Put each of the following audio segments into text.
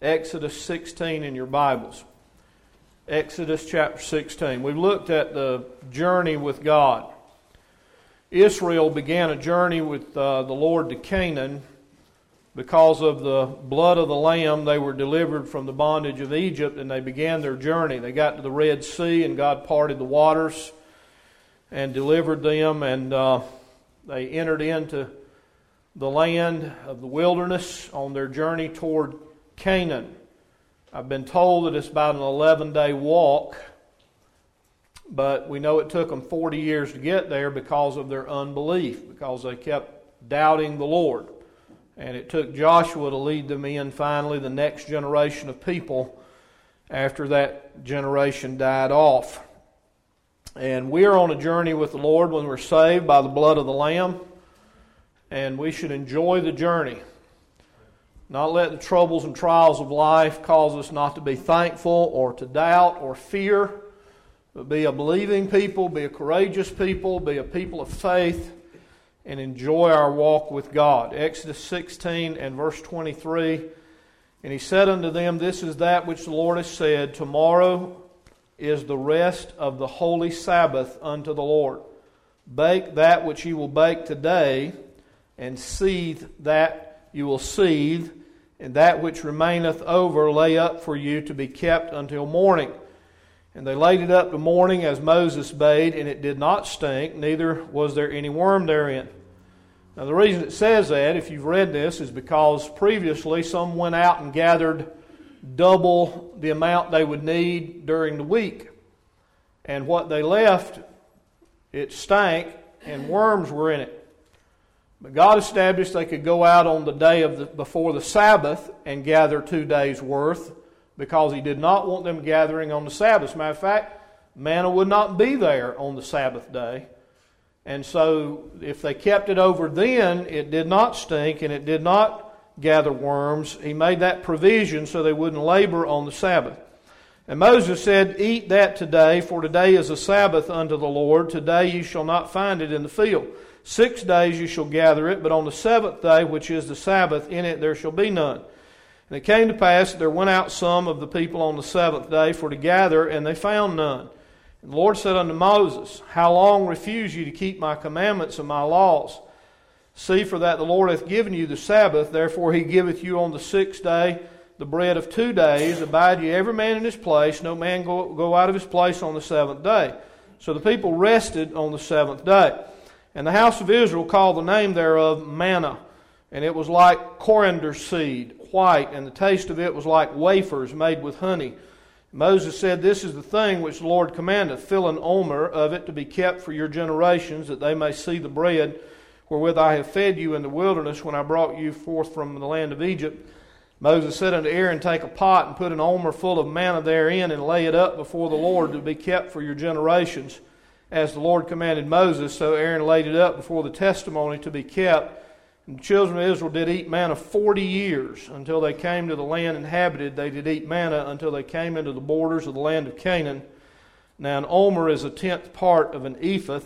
Exodus 16 in your Bibles. Exodus chapter 16. We've looked at the journey with God. Israel began a journey with the Lord to Canaan. Because of the blood of the Lamb, they were delivered from the bondage of Egypt, and they began their journey. They got to the Red Sea, and God parted the waters and delivered them, and they entered into the land of the wilderness on their journey toward Canaan. I've been told that it's about an 11-day walk, but we know it took them 40 years to get there because of their unbelief, because they kept doubting the Lord. And it took Joshua to lead them in, finally, the next generation of people after that generation died off. And we are on a journey with the Lord when we're saved by the blood of the Lamb, and we should enjoy the journey. Not let the troubles and trials of life cause us not to be thankful or to doubt or fear, but be a believing people, be a courageous people, be a people of faith, and enjoy our walk with God. Exodus 16 and verse 23, and he said unto them, This is that which the Lord has said, Tomorrow is the rest of the holy Sabbath unto the Lord. Bake that which ye will bake today, and seethe that you will seethe, and that which remaineth over lay up for you to be kept until morning. And they laid it up to morning as Moses bade, and it did not stink, neither was there any worm therein. Now the reason it says that, if you've read this, is because previously some went out and gathered double the amount they would need during the week. And what they left, it stank, and worms were in it. But God established they could go out on the day before the Sabbath and gather 2 days' worth, because He did not want them gathering on the Sabbath. As a matter of fact, manna would not be there on the Sabbath day. And so if they kept it over then, it did not stink and it did not gather worms. He made that provision so they wouldn't labor on the Sabbath. And Moses said, Eat that today, for today is a Sabbath unto the Lord. Today you shall not find it in the field. 6 days you shall gather it, but on the seventh day, which is the Sabbath, in it there shall be none. And it came to pass that there went out some of the people on the seventh day for to gather, and they found none. And the Lord said unto Moses, How long refuse ye to keep my commandments and my laws? See, for that the Lord hath given you the Sabbath, therefore He giveth you on the 6th day the bread of 2 days. Abide ye every man in his place, no man go out of his place on the 7th day. So the people rested on the 7th day. And the house of Israel called the name thereof manna, and it was like coriander seed, white, and the taste of it was like wafers made with honey. Moses said, This is the thing which the Lord commandeth, fill an omer of it to be kept for your generations, that they may see the bread wherewith I have fed you in the wilderness when I brought you forth from the land of Egypt. Moses said unto Aaron, Take a pot and put an omer full of manna therein, and lay it up before the Lord to be kept for your generations. As the Lord commanded Moses, so Aaron laid it up before the testimony to be kept. And the children of Israel did eat manna 40 years, until they came to the land inhabited. They did eat manna until they came into the borders of the land of Canaan. Now an omer is 1/10 part of an ephah.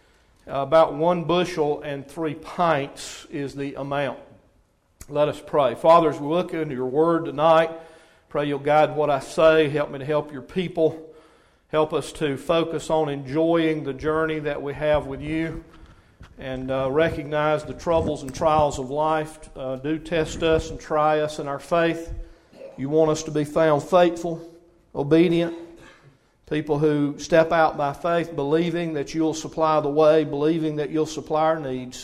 About 1 bushel and 3 pints is the amount. Let us pray. Father, as we look into your word tonight, pray you'll guide what I say. Help me to help your people. Help us to focus on enjoying the journey that we have with you, and recognize the troubles and trials of life do test us and try us in our faith. You want us to be found faithful, obedient, people who step out by faith, believing that you'll supply the way, believing that you'll supply our needs.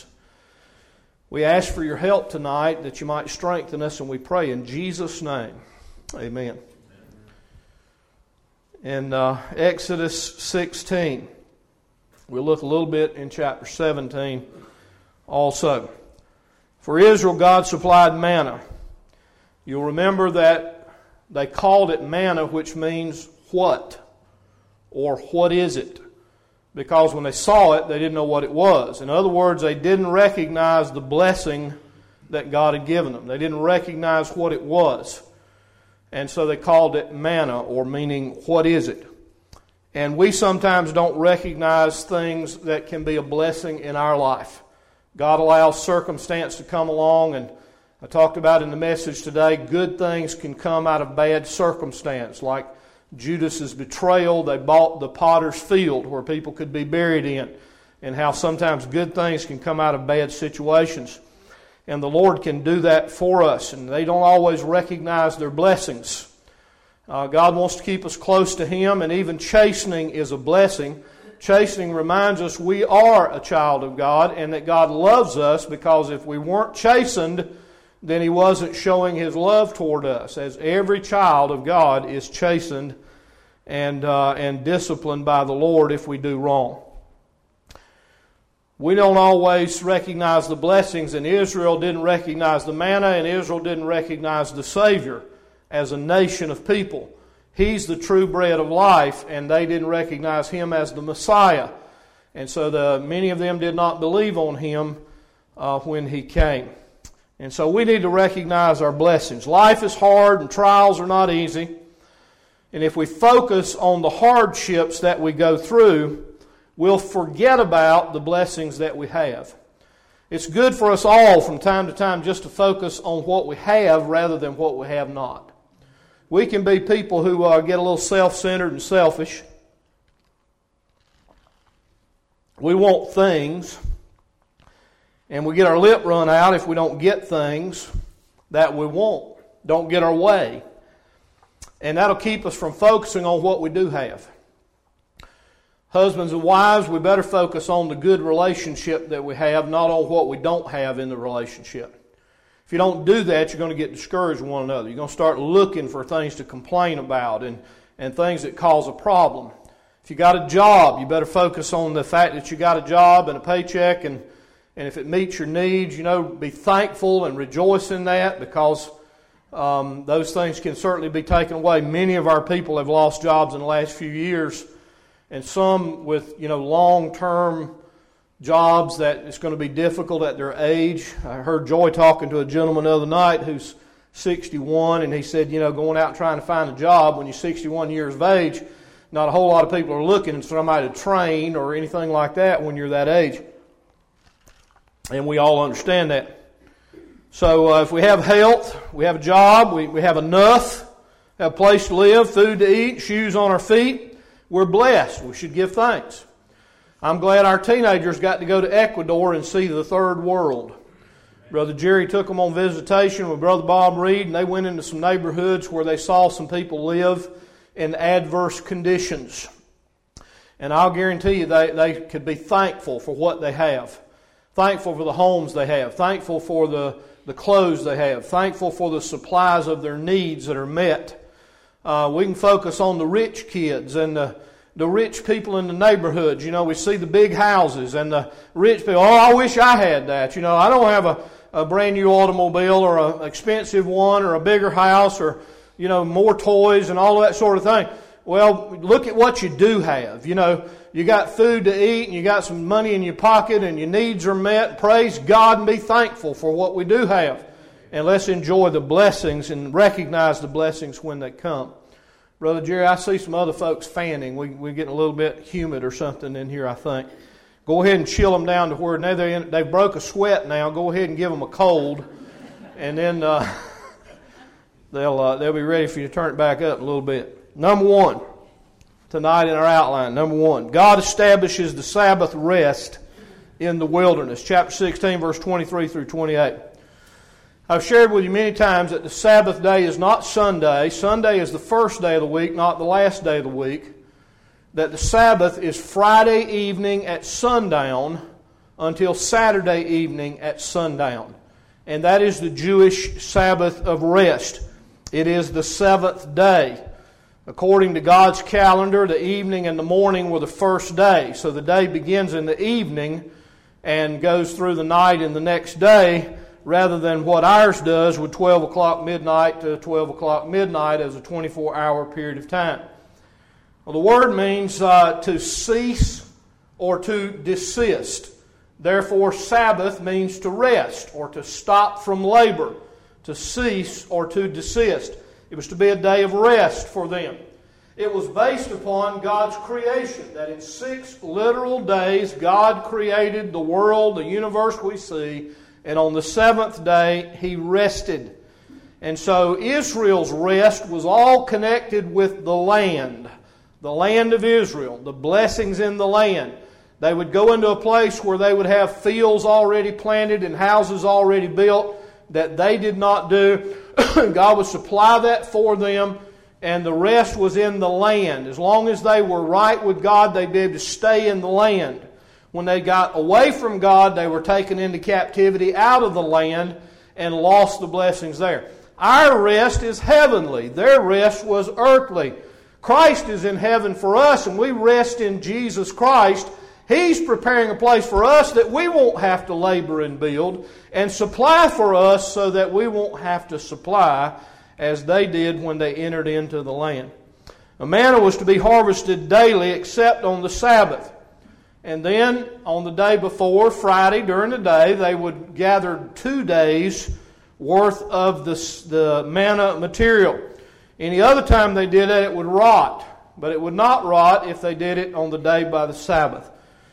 We ask for your help tonight, that you might strengthen us, and we pray in Jesus' name. Amen. In Exodus 16, we'll look a little bit in chapter 17 also. For Israel, God supplied manna. You'll remember that they called it manna, which means what? Or what is it? Because when they saw it, they didn't know what it was. In other words, they didn't recognize the blessing that God had given them. They didn't recognize what it was. And so they called it manna, or meaning, what is it? And we sometimes don't recognize things that can be a blessing in our life. God allows circumstance to come along, and I talked about in the message today, good things can come out of bad circumstance, like Judas's betrayal. They bought the potter's field where people could be buried in, and how sometimes good things can come out of bad situations. And the Lord can do that for us, and they don't always recognize their blessings. God wants to keep us close to Him, and even chastening is a blessing. Chastening reminds us we are a child of God and that God loves us, because if we weren't chastened, then He wasn't showing His love toward us, as every child of God is chastened and disciplined by the Lord if we do wrong. We don't always recognize the blessings, and Israel didn't recognize the manna, and Israel didn't recognize the Savior as a nation of people. He's the true bread of life, and they didn't recognize Him as the Messiah. And so many of them did not believe on Him when He came. And so we need to recognize our blessings. Life is hard and trials are not easy. And if we focus on the hardships that we go through, we'll forget about the blessings that we have. It's good for us all from time to time just to focus on what we have rather than what we have not. We can be people who get a little self-centered and selfish. We want things, and we get our lip run out if we don't get things that we want, don't get our way. And that'll keep us from focusing on what we do have. Husbands and wives, we better focus on the good relationship that we have, not on what we don't have in the relationship. If you don't do that, you're going to get discouraged with one another. You're going to start looking for things to complain about and things that cause a problem. If you got a job, you better focus on the fact that you got a job and a paycheck, and if it meets your needs, be thankful and rejoice in that, because those things can certainly be taken away. Many of our people have lost jobs in the last few years, and some with long-term jobs that it's going to be difficult at their age. I heard Joy talking to a gentleman the other night who's 61, and he said, going out and trying to find a job when you're 61 years of age, not a whole lot of people are looking for somebody to train or anything like that when you're that age. And we all understand that. So if we have health, we have a job, we have enough, have a place to live, food to eat, shoes on our feet, we're blessed. We should give thanks. I'm glad our teenagers got to go to Ecuador and see the third world. Brother Jerry took them on visitation with Brother Bob Reed, and they went into some neighborhoods where they saw some people live in adverse conditions. And I'll guarantee you they could be thankful for what they have. Thankful for the homes they have. Thankful for the clothes they have. Thankful for the supplies of their needs that are met. We can focus on the rich kids and the rich people in the neighborhoods. We see the big houses and the rich people. Oh, I wish I had that. I don't have a brand new automobile or an expensive one or a bigger house or, more toys and all that sort of thing. Well, look at what you do have. You got food to eat and you got some money in your pocket and your needs are met. Praise God and be thankful for what we do have. And let's enjoy the blessings and recognize the blessings when they come. Brother Jerry, I see some other folks fanning. We're getting a little bit humid or something in here, I think. Go ahead and chill them down to where they broke a sweat now. Go ahead and give them a cold, and then they'll be ready for you to turn it back up a little bit. Number one, tonight in our outline, number one, God establishes the Sabbath rest in the wilderness. Chapter 16, verse 23 through 28. I've shared with you many times that the Sabbath day is not Sunday. Sunday is the first day of the week, not the last day of the week. That the Sabbath is Friday evening at sundown until Saturday evening at sundown. And that is the Jewish Sabbath of rest. It is the seventh day. According to God's calendar, the evening and the morning were the first day. So the day begins in the evening and goes through the night and the next day, rather than what ours does with 12 o'clock midnight to 12 o'clock midnight as a 24-hour period of time. Well, the word means to cease or to desist. Therefore, Sabbath means to rest or to stop from labor, to cease or to desist. It was to be a day of rest for them. It was based upon God's creation, that in 6 literal days God created the world, the universe we see, And on the seventh day, He rested. And so Israel's rest was all connected with the land of Israel, the blessings in the land. They would go into a place where they would have fields already planted and houses already built that they did not do. God would supply that for them, and the rest was in the land. As long as they were right with God, they'd be able to stay in the land. When they got away from God, they were taken into captivity out of the land and lost the blessings there. Our rest is heavenly. Their rest was earthly. Christ is in heaven for us, and we rest in Jesus Christ. He's preparing a place for us that we won't have to labor and build, and supply for us so that we won't have to supply as they did when they entered into the land. The manna was to be harvested daily except on the Sabbath. And then on the day before, Friday, during the day, they would gather 2 days worth of the manna material. Any other time they did it, it would rot. But it would not rot if they did it on the day by the Sabbath.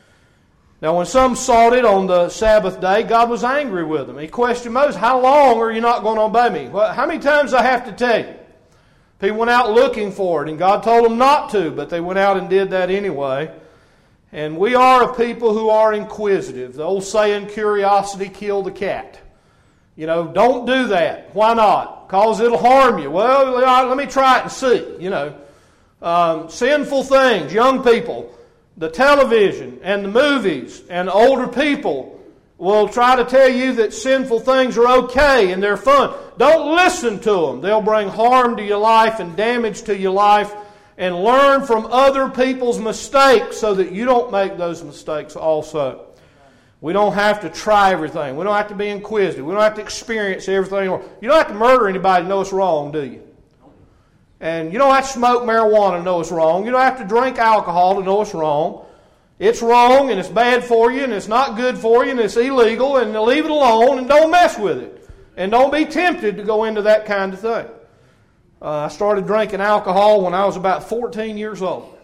Now when some sought it on the Sabbath day, God was angry with them. He questioned Moses, how long are you not going to obey me? Well, how many times do I have to tell you? People went out looking for it, and God told them not to, but they went out and did that anyway. And we are a people who are inquisitive. The old saying, curiosity killed the cat. You know, don't do that. Why not? Because it'll harm you. Well, let me try it and see. You know, sinful things, young people, the television and the movies and older people will try to tell you that sinful things are okay and they're fun. Don't listen to them. They'll bring harm to your life and damage to your life. And learn from other people's mistakes so that you don't make those mistakes also. We don't have to try everything. We don't have to be inquisitive. We don't have to experience everything. You don't have to murder anybody to know it's wrong, do you? And you don't have to smoke marijuana to know it's wrong. You don't have to drink alcohol to know it's wrong. It's wrong and it's bad for you and it's not good for you and it's illegal, and leave it alone and don't mess with it. And don't be tempted to go into that kind of thing. I started drinking alcohol when I was about 14 years old.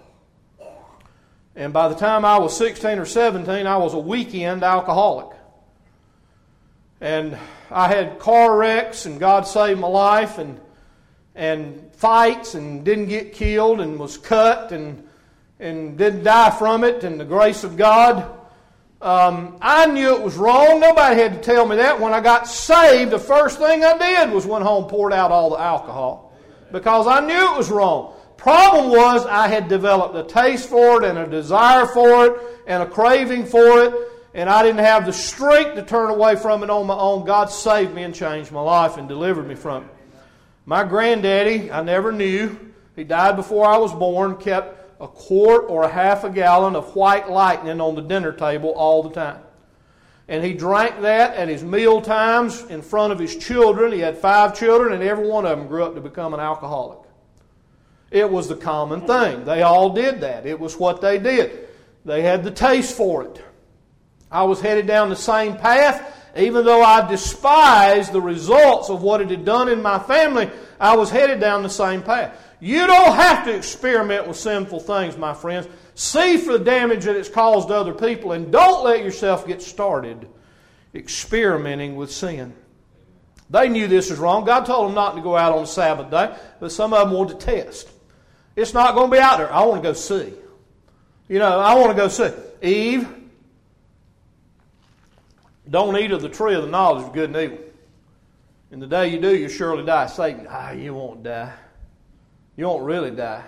And by the time I was 16 or 17, I was a weekend alcoholic. And I had car wrecks, and God saved my life, and fights, and didn't get killed, and was cut, and didn't die from it, and the grace of God. I knew it was wrong. Nobody had to tell me that. When I got saved, the first thing I did was went home and poured out all the alcohol. Because I knew it was wrong. Problem was I had developed a taste for it and a desire for it and a craving for it, and I didn't have the strength to turn away from it on my own. God saved me and changed my life and delivered me from it. My granddaddy, I never knew, he died before I was born, kept a quart or a half a gallon of White Lightning on the dinner table all the time. And he drank that at his meal times in front of his children. He had 5 children, and every one of them grew up to become an alcoholic. It was the common thing. They all did that. It was what they did. They had the taste for it. I was headed down the same path. Even though I despised the results of what it had done in my family, I was headed down the same path. You don't have to experiment with sinful things, my friends. See for the damage that it's caused to other people, and don't let yourself get started experimenting with sin. They knew this was wrong. God told them not to go out on the Sabbath day, but some of them wanted to test. It's not going to be out there. I want to go see. You know, I want to go see. Eve, don't eat of the tree of the knowledge of good and evil. And the day you do, you surely die. Satan, you won't die. You won't really die.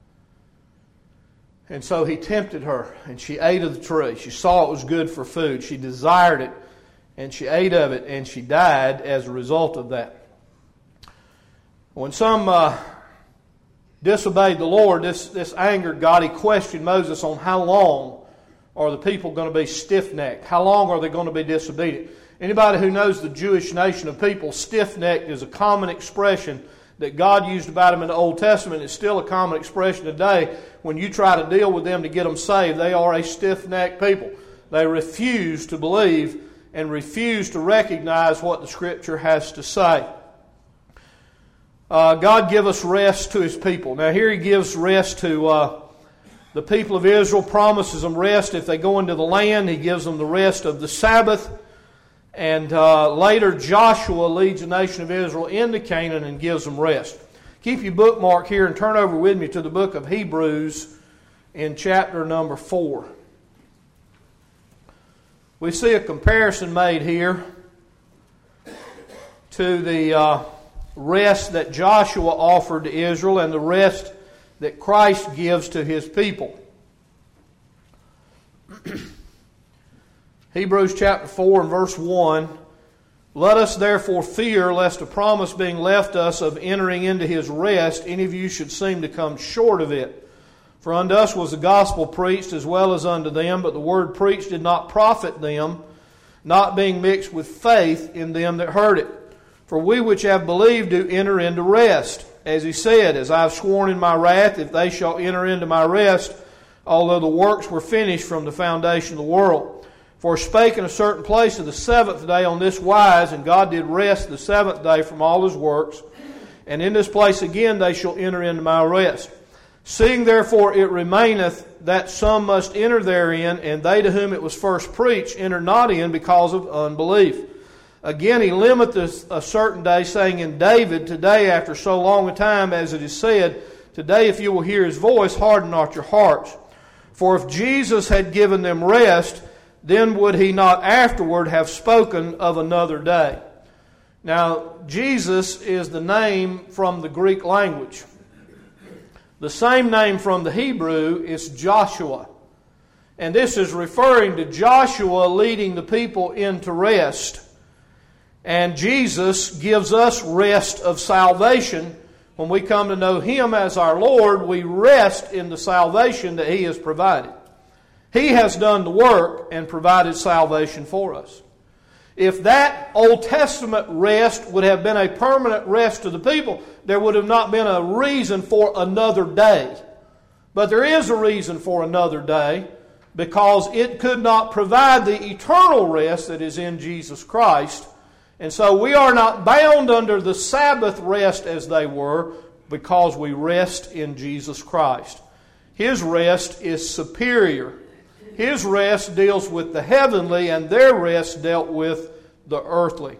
And so he tempted her, and she ate of the tree. She saw it was good for food. She desired it, and she ate of it, and she died as a result of that. When some disobeyed the Lord, this angered God. He questioned Moses on how long are the people going to be stiff-necked? How long are they going to be disobedient? Anybody who knows the Jewish nation of people, stiff-necked is a common expression that God used about them in the Old Testament. It's still a common expression today. When you try to deal with them to get them saved, they are a stiff-necked people. They refuse to believe and refuse to recognize what the Scripture has to say. God give us rest to His people. Now here He gives rest to the people of Israel, promises them rest if they go into the land. He gives them the rest of the Sabbath. And later Joshua leads the nation of Israel into Canaan and gives them rest. Keep your bookmark here and turn over with me to the book of Hebrews in chapter number 4. We see a comparison made here to the rest that Joshua offered to Israel and the rest that Christ gives to His people. Hebrews chapter 4 and verse 1, "Let us therefore fear, lest a promise being left us of entering into His rest, any of you should seem to come short of it. For unto us was the gospel preached as well as unto them, but the word preached did not profit them, not being mixed with faith in them that heard it. For we which have believed do enter into rest. As He said, As I have sworn in my wrath, if they shall enter into my rest, although the works were finished from the foundation of the world. For spake in a certain place of the seventh day on this wise, and God did rest the seventh day from all His works. And in this place again they shall enter into my rest. Seeing therefore it remaineth that some must enter therein, and they to whom it was first preached enter not in because of unbelief. Again He limiteth a certain day, saying in David, Today after so long a time, as it is said, Today if you will hear His voice, harden not your hearts. For if Jesus had given them rest, then would He not afterward have spoken of another day." Now, Jesus is the name from the Greek language. The same name from the Hebrew is Joshua. And this is referring to Joshua leading the people into rest. And Jesus gives us rest of salvation. When we come to know Him as our Lord, we rest in the salvation that He has provided. He has done the work and provided salvation for us. If that Old Testament rest would have been a permanent rest to the people, there would have not been a reason for another day. But there is a reason for another day, because it could not provide the eternal rest that is in Jesus Christ. And so we are not bound under the Sabbath rest as they were, because we rest in Jesus Christ. His rest is superior. His rest deals with the heavenly, and their rest dealt with the earthly.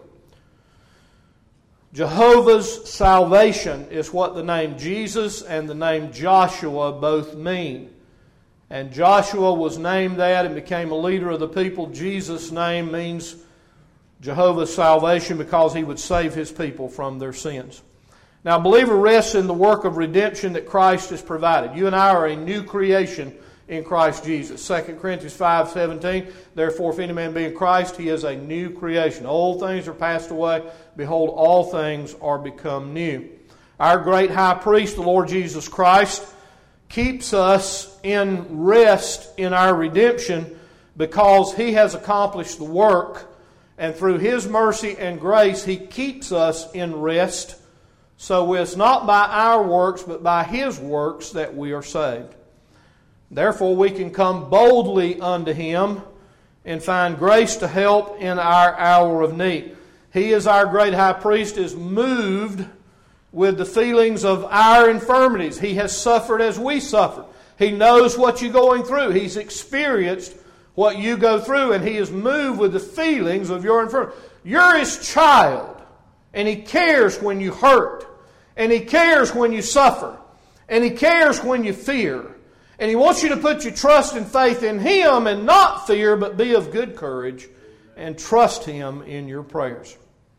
Jehovah's salvation is what the name Jesus and the name Joshua both mean. And Joshua was named that and became a leader of the people. Jesus' name means Jehovah's salvation because He would save His people from their sins. Now, a believer rests in the work of redemption that Christ has provided. You and I are a new creation in Christ Jesus. 2 Corinthians 5:17, "Therefore, if any man be in Christ, he is a new creation. Old things are passed away. Behold, all things are become new." Our great high priest, the Lord Jesus Christ, keeps us in rest in our redemption because He has accomplished the work, and through His mercy and grace, He keeps us in rest. So it's not by our works, but by His works that we are saved. Therefore, we can come boldly unto Him and find grace to help in our hour of need. He, as our great high priest, is moved with the feelings of our infirmities. He has suffered as we suffered. He knows what you're going through. He's experienced what you go through, and He is moved with the feelings of your infirmity. You're His child, and He cares when you hurt, and He cares when you suffer, and He cares when you fear. And He wants you to put your trust and faith in Him and not fear, but be of good courage and trust Him in your prayers.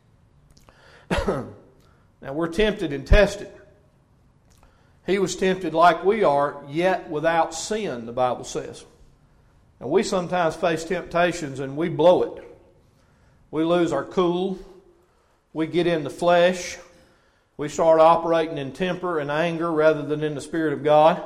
Now, we're tempted and tested. He was tempted like we are, yet without sin, the Bible says. And we sometimes face temptations and we blow it. We lose our cool. We get in the flesh. We start operating in temper and anger rather than in the Spirit of God.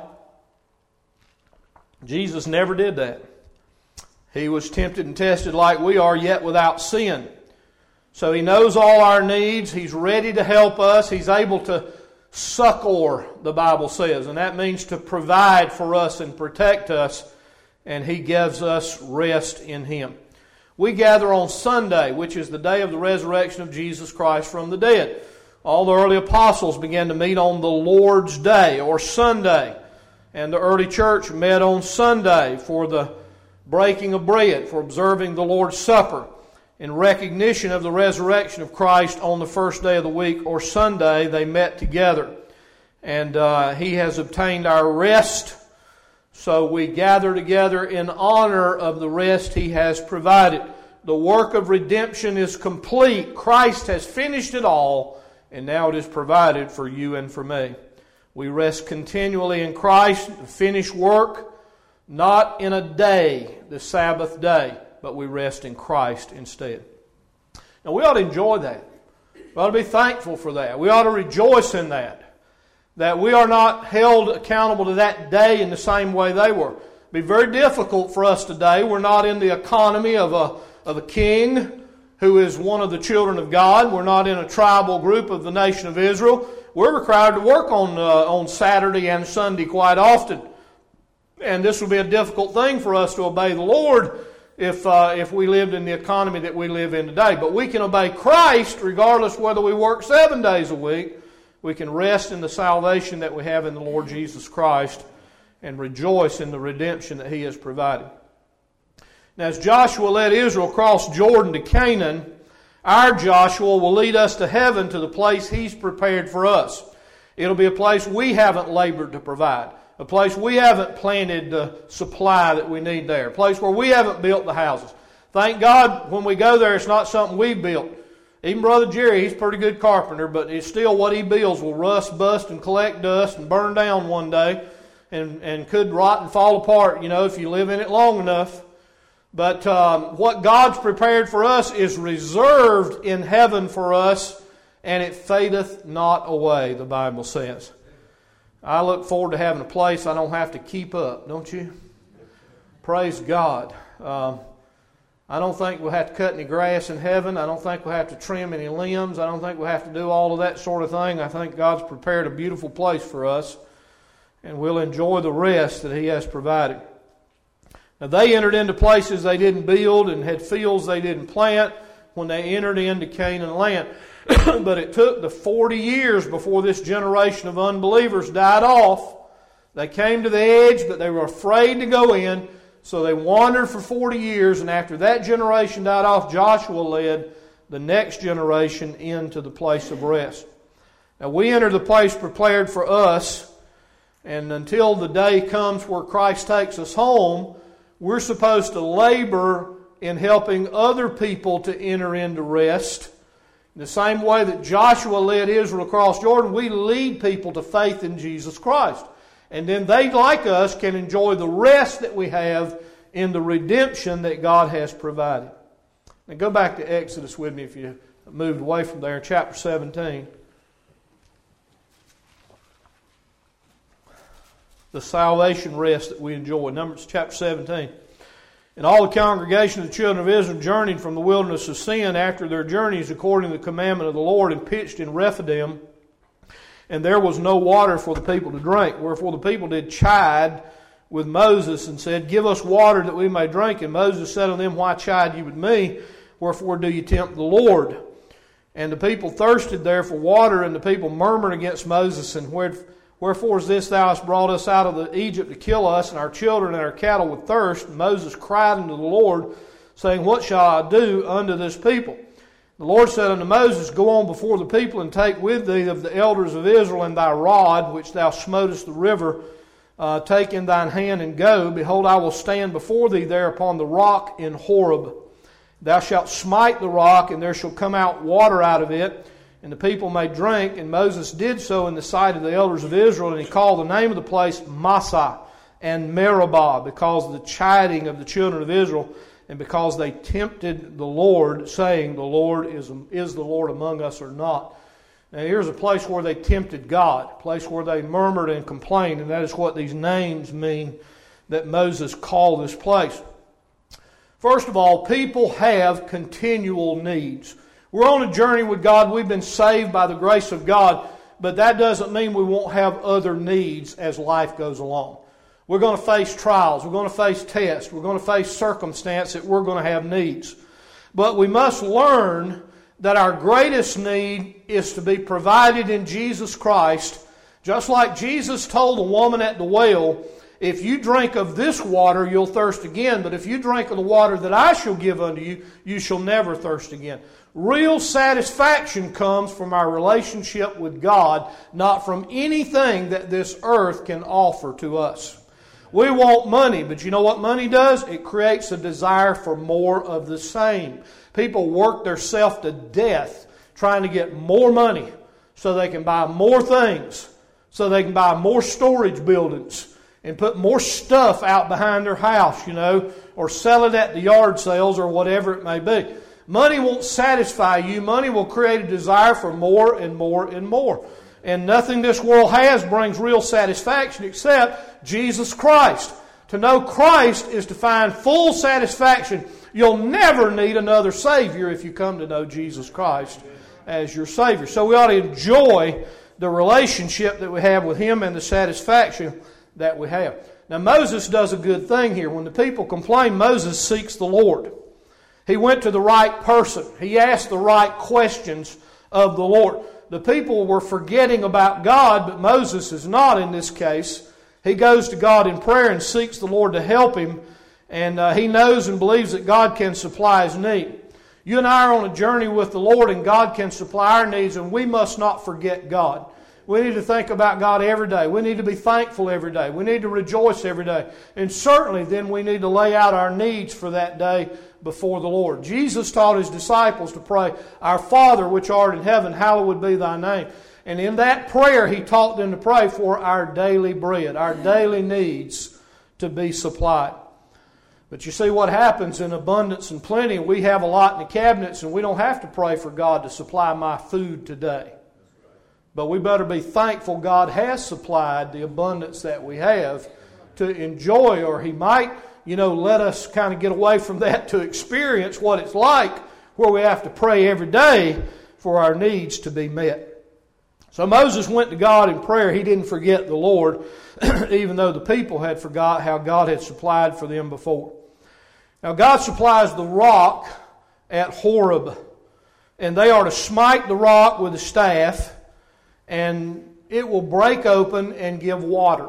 Jesus never did that. He was tempted and tested like we are, yet without sin. So He knows all our needs. He's ready to help us. He's able to succor, the Bible says. And that means to provide for us and protect us. And He gives us rest in Him. We gather on Sunday, which is the day of the resurrection of Jesus Christ from the dead. All the early apostles began to meet on the Lord's Day, or Sunday. And the early church met on Sunday for the breaking of bread, for observing the Lord's Supper. in recognition of the resurrection of Christ on the first day of the week, or Sunday, they met together. And He has obtained our rest, so we gather together in honor of the rest He has provided. The work of redemption is complete. Christ has finished it all, and now it is provided for you and for me. We rest continually in Christ, the finished work, not in a day, the Sabbath day, but we rest in Christ instead. Now we ought to enjoy that. We ought to be thankful for that. We ought to rejoice in that. That we are not held accountable to that day in the same way they were. It would be very difficult for us today. We're not in the economy of a king who is one of the children of God. We're not in a tribal group of the nation of Israel. We're required to work on Saturday and Sunday quite often. And this would be a difficult thing for us to obey the Lord if we lived in the economy that we live in today. But we can obey Christ regardless whether we work 7 days a week. We can rest in the salvation that we have in the Lord Jesus Christ and rejoice in the redemption that He has provided. Now, as Joshua led Israel across Jordan to Canaan, our Joshua will lead us to heaven, to the place He's prepared for us. It'll be a place we haven't labored to provide. A place we haven't planted the supply that we need there. A place where we haven't built the houses. Thank God when we go there, it's not something we built. Even Brother Jerry, he's a pretty good carpenter, but it's still what he builds will rust, bust, and collect dust and burn down one day and could rot and fall apart, if you live in it long enough. But what God's prepared for us is reserved in heaven for us, and it fadeth not away, the Bible says. I look forward to having a place I don't have to keep up, don't you? Praise God. I don't think we'll have to cut any grass in heaven. I don't think we'll have to trim any limbs. I don't think we'll have to do all of that sort of thing. I think God's prepared a beautiful place for us, and we'll enjoy the rest that He has provided. Now, they entered into places they didn't build and had fields they didn't plant when they entered into Canaan land. But it took the 40 years before this generation of unbelievers died off. They came to the edge, but they were afraid to go in, so they wandered for 40 years, and after that generation died off, Joshua led the next generation into the place of rest. Now, we enter the place prepared for us, and until the day comes where Christ takes us home, we're supposed to labor in helping other people to enter into rest. In the same way that Joshua led Israel across Jordan, we lead people to faith in Jesus Christ. And then they, like us, can enjoy the rest that we have in the redemption that God has provided. Now go back to Exodus with me if you moved away from there, chapter 17. The salvation rest that we enjoy. Numbers chapter 17. And all the congregation of the children of Israel journeyed from the wilderness of Sin after their journeys according to the commandment of the Lord, and pitched in Rephidim. And there was no water for the people to drink. Wherefore the people did chide with Moses and said, Give us water that we may drink. And Moses said unto them, Why chide ye with me? Wherefore do ye tempt the Lord? And the people thirsted there for water, and the people murmured against Moses, and Wherefore is this, thou hast brought us out of Egypt to kill us and our children and our cattle with thirst? And Moses cried unto the Lord, saying, What shall I do unto this people? The Lord said unto Moses, Go on before the people, and take with thee of the elders of Israel and thy rod, which thou smotest the river, take in thine hand and go. Behold, I will stand before thee there upon the rock in Horeb. Thou shalt smite the rock, and there shall come out water out of it, and the people may drink. And Moses did so in the sight of the elders of Israel, and he called the name of the place Massah and Meribah, because of the chiding of the children of Israel, and because they tempted the Lord, saying, The Lord is the Lord among us or not? Now here's a place where they tempted God, a place where they murmured and complained, and that is what these names mean that Moses called this place. First of all, people have continual needs. We're on a journey with God. We've been saved by the grace of God, but that doesn't mean we won't have other needs as life goes along. We're going to face trials. We're going to face tests. We're going to face circumstance that we're going to have needs. But we must learn that our greatest need is to be provided in Jesus Christ, just like Jesus told the woman at the well, if you drink of this water, you'll thirst again. But if you drink of the water that I shall give unto you, you shall never thirst again. Real satisfaction comes from our relationship with God, not from anything that this earth can offer to us. We want money, but you know what money does? It creates a desire for more of the same. People work themselves to death trying to get more money so they can buy more things, so they can buy more storage buildings and put more stuff out behind their house, or sell it at the yard sales or whatever it may be. Money won't satisfy you. Money will create a desire for more and more and more. And nothing this world has brings real satisfaction except Jesus Christ. To know Christ is to find full satisfaction. You'll never need another Savior if you come to know Jesus Christ as your Savior. So we ought to enjoy the relationship that we have with Him and the satisfaction that we have. Now Moses does a good thing here. When the people complain, Moses seeks the Lord. He went to the right person. He asked the right questions of the Lord. The people were forgetting about God, but Moses is not in this case. He goes to God in prayer and seeks the Lord to help him, and he knows and believes that God can supply his need. You and I are on a journey with the Lord, and God can supply our needs, and we must not forget God. We need to think about God every day. We need to be thankful every day. We need to rejoice every day. And certainly then we need to lay out our needs for that day before the Lord. Jesus taught His disciples to pray, "Our Father which art in heaven, hallowed be Thy name." And in that prayer He taught them to pray for our daily bread, our daily needs to be supplied. But you see what happens in abundance and plenty. We have a lot in the cabinets, and we don't have to pray for God to supply my food today. But we better be thankful God has supplied the abundance that we have to enjoy, or He might, let us kind of get away from that to experience what it's like where we have to pray every day for our needs to be met. So Moses went to God in prayer. He didn't forget the Lord, even though the people had forgot how God had supplied for them before. Now God supplies the rock at Horeb, and they are to smite the rock with a staff, and it will break open and give water.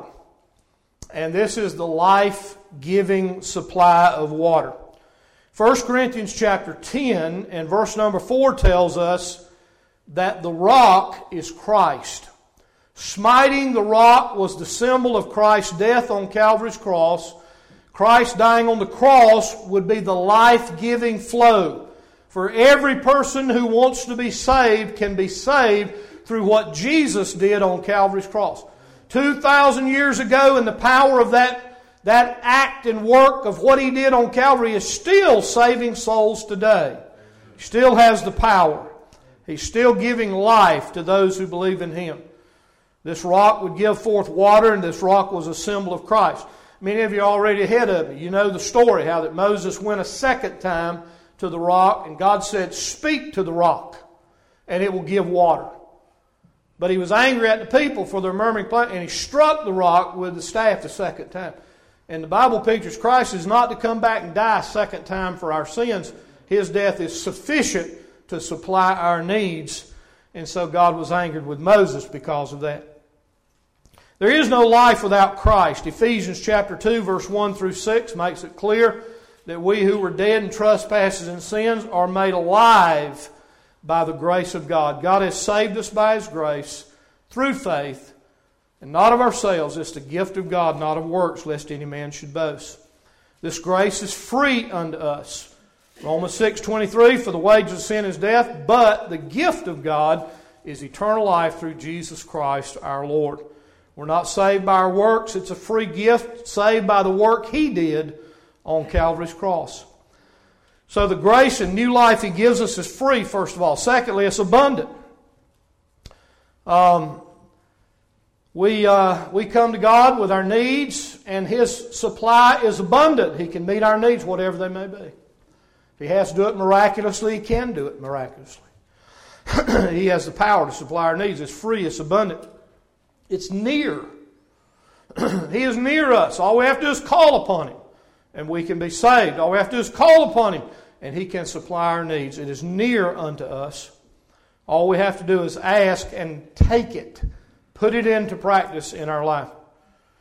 And this is the life-giving supply of water. 1 Corinthians chapter 10 and verse number 4 tells us that the rock is Christ. Smiting the rock was the symbol of Christ's death on Calvary's cross. Christ dying on the cross would be the life-giving flow. For every person who wants to be saved can be saved through what Jesus did on Calvary's cross. 2,000 years ago, and the power of that act and work of what He did on Calvary is still saving souls today. He still has the power. He's still giving life to those who believe in Him. This rock would give forth water, and this rock was a symbol of Christ. Many of you are already ahead of me. You know the story, how that Moses went a second time to the rock, and God said, "Speak to the rock, and it will give water." But He was angry at the people for their murmuring, and He struck the rock with the staff the second time. And the Bible pictures Christ is not to come back and die a second time for our sins. His death is sufficient to supply our needs. And so God was angered with Moses because of that. There is no life without Christ. Ephesians chapter 2 verse 1 through 6 makes it clear that we who were dead in trespasses and sins are made alive by the grace of God. God has saved us by His grace through faith, and not of ourselves. It's the gift of God, not of works, lest any man should boast. This grace is free unto us. Romans 6:23, "For the wages of sin is death, but the gift of God is eternal life through Jesus Christ our Lord." We're not saved by our works. It's a free gift, saved by the work He did on Calvary's cross. So the grace and new life He gives us is free, first of all. Secondly, it's abundant. We come to God with our needs, and His supply is abundant. He can meet our needs, whatever they may be. If He has to do it miraculously, He can do it miraculously. He has the power to supply our needs. It's free, it's abundant. It's near. He is near us. All we have to do is call upon Him, and we can be saved. All we have to do is call upon Him, and He can supply our needs. It is near unto us. All we have to do is ask and take it. Put it into practice in our life.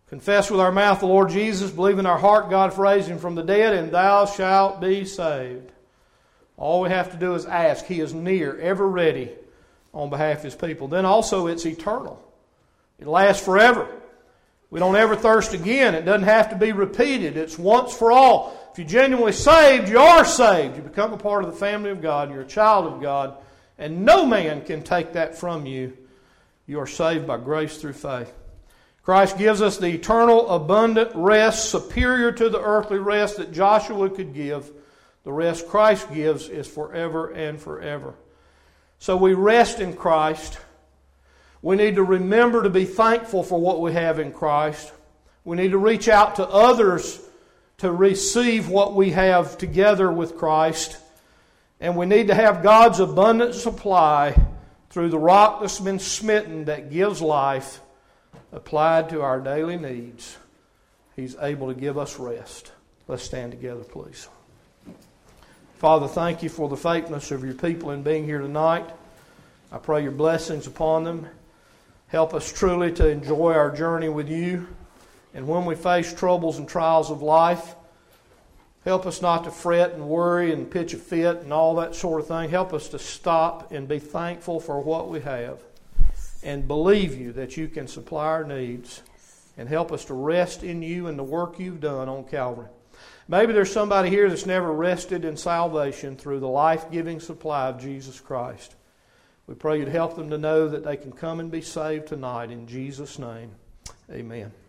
Confess with our mouth the Lord Jesus, believe in our heart God raised Him from the dead, and thou shalt be saved. All we have to do is ask. He is near, ever ready on behalf of His people. Then also it's eternal. It lasts forever. We don't ever thirst again. It doesn't have to be repeated. It's once for all. If you're genuinely saved, you are saved. You become a part of the family of God. You're a child of God. And no man can take that from you. You are saved by grace through faith. Christ gives us the eternal, abundant rest superior to the earthly rest that Joshua could give. The rest Christ gives is forever and forever. So we rest in Christ. We need to remember to be thankful for what we have in Christ. We need to reach out to others to receive what we have together with Christ. And we need to have God's abundant supply through the rock that's been smitten that gives life applied to our daily needs. He's able to give us rest. Let's stand together, please. Father, thank You for the faithfulness of Your people in being here tonight. I pray Your blessings upon them. Help us truly to enjoy our journey with You. And when we face troubles and trials of life, help us not to fret and worry and pitch a fit and all that sort of thing. Help us to stop and be thankful for what we have and believe You that You can supply our needs, and help us to rest in You and the work You've done on Calvary. Maybe there's somebody here that's never rested in salvation through the life-giving supply of Jesus Christ. We pray You'd help them to know that they can come and be saved tonight. In Jesus' name, amen.